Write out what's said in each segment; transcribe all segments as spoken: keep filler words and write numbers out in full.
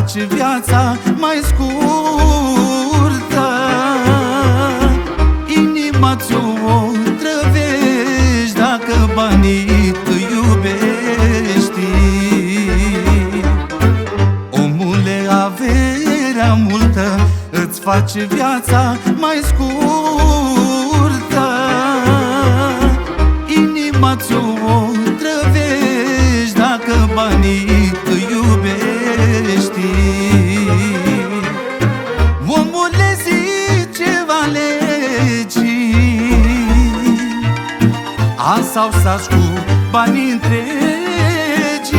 face viața mai scurtă. Inima ți-o trăvești dacă banii îi iubești. Omule, averea multă îți face viața mai scurtă. Inima ți-o trăvești dacă banii îi iubești. Omule, zice-va legii, azi sau saci cu banii întregi.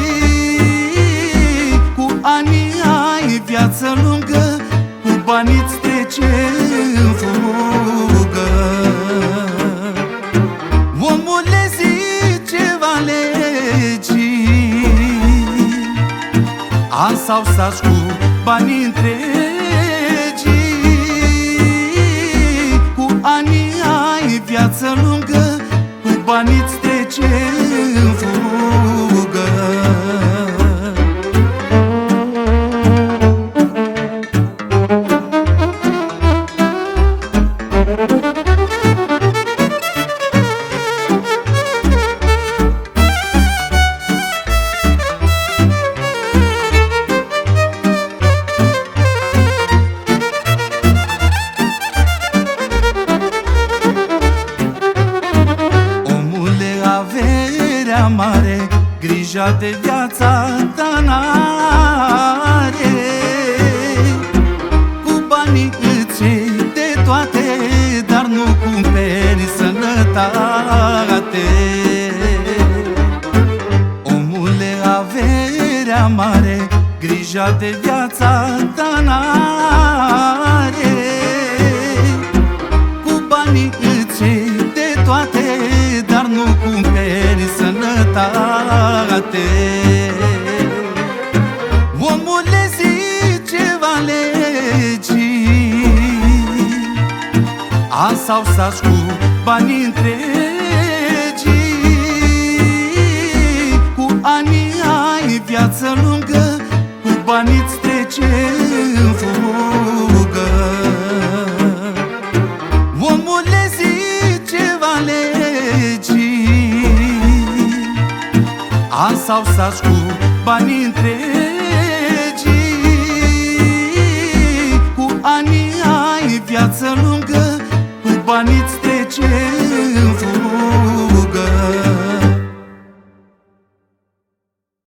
Cu ani ai viață lungă, cu banii-ți trece în fugă. Omule, zice-va legii, azi sau saci cu banii întregi. Cu ani ai viață lungă, cu banii-ți trece în fugă. Mare, grija de viața ta n-are. Cu banii îți iei de toate, dar nu cumperi sănătate. Omule, averea mare, grija de viața ta n-are. Cu banii îți iei de toate, dar nu cumperi sănătate. Omule, zice-va legii, azi sau saci cu banii întregi. Cu ani ai viață lungă, cu banii-ți trece în fugă. Omule, zice-va legii, azi sau saci cu banii întregi. Cu ani ai viață lungă, cu banii-ți trece